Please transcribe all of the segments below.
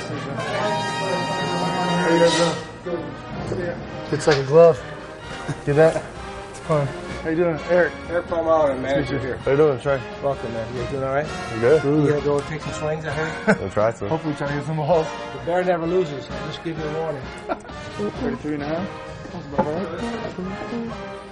How you guys doing? Good. Looks like a glove. Do that? It's fun. How you doing? Eric. Eric Palmer, manager here. How you doing, Trey? Welcome, man. You guys doing all right? You good? You gonna go take some swings, I heard? We'll try to. Hopefully trying to get some balls. The bear never loses. I'll just give you a warning. 33 and a half. That's about right.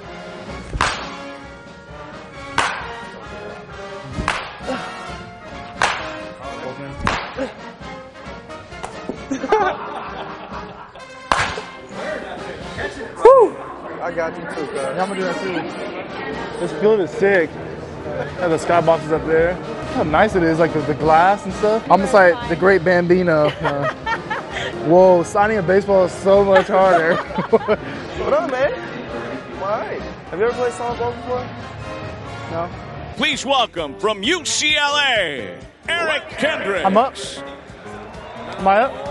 I got you too, cuz. Yeah, I'm gonna do that too. This field is sick. Have the skyboxes up there. How nice it is, like the glass and stuff. Almost like the Great Bambino. Whoa, signing a baseball is so much harder. What up, man? All right. Have you ever played softball before? No. Please welcome from UCLA, Eric Kendricks. I'm up. Am I up?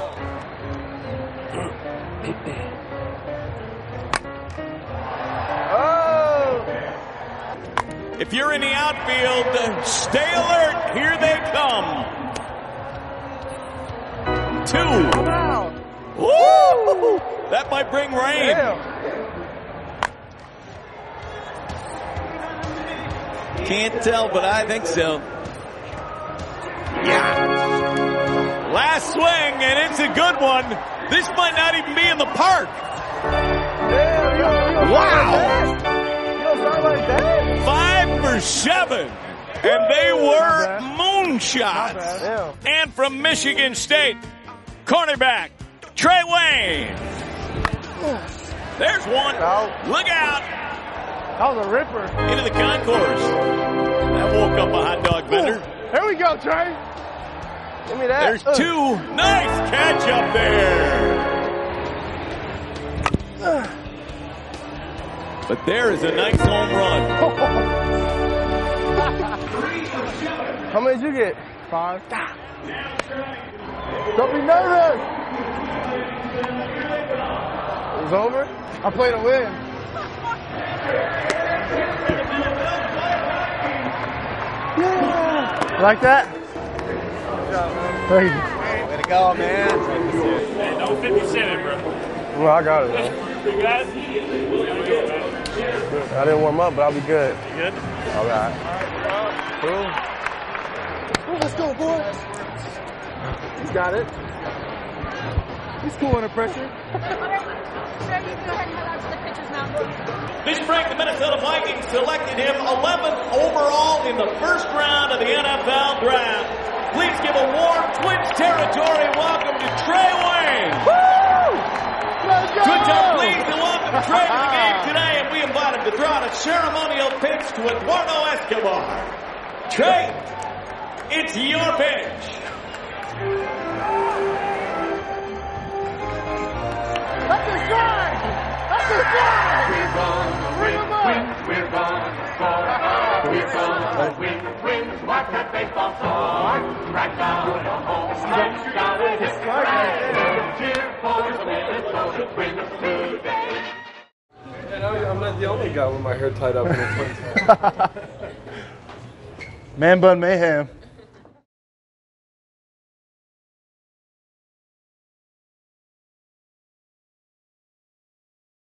If you're in the outfield, stay alert. Here they come. 2. Wow. Woo! That might bring rain. Damn. Can't tell, but I think so. Yeah. Last swing, and it's a good one. This might not even be in the park. Damn, you Wow. You don't sound like that. 5 for 7. And they were moonshots. Damn. And from Michigan State, cornerback, Trey Wayne. There's one. Out. Look out. That was a ripper. Into the concourse. That woke up a hot dog vendor. Here we go, Trey. Give me that. There's 2. Nice catch up there. But there is a nice home run. How many did you get? 5. Don't be nervous. It was over? I play to win. Yeah. Like that? Thank you. Way to go, man. Hey, don't 57, bro. Well, I got it, though. You guys? I didn't warm up, but I'll be good. Good? All right. Cool. Let's go, boy. He's got it. He's cool under pressure. Sir, you go ahead and head out to the pitcher's mound. This spring, the Minnesota Vikings selected him 11th overall in the first round of the NFL Draft. Please give a warm Twins territory welcome to Trey Wayne. Woo! Let's go! Good job, please, to welcome Trey to the game today, and we invite him to throw out a ceremonial pitch to Eduardo Escobar. Trey, it's your pitch. That's a strike! That's a strike! Bring him up! We're gonna score. We're gonna win. Watch that baseball soar. Right down the home run. Gotta hit right. Cheer for the Minnesota Twins today. And I'm not the only guy with my hair tied up in a twins hat. Man bun mayhem.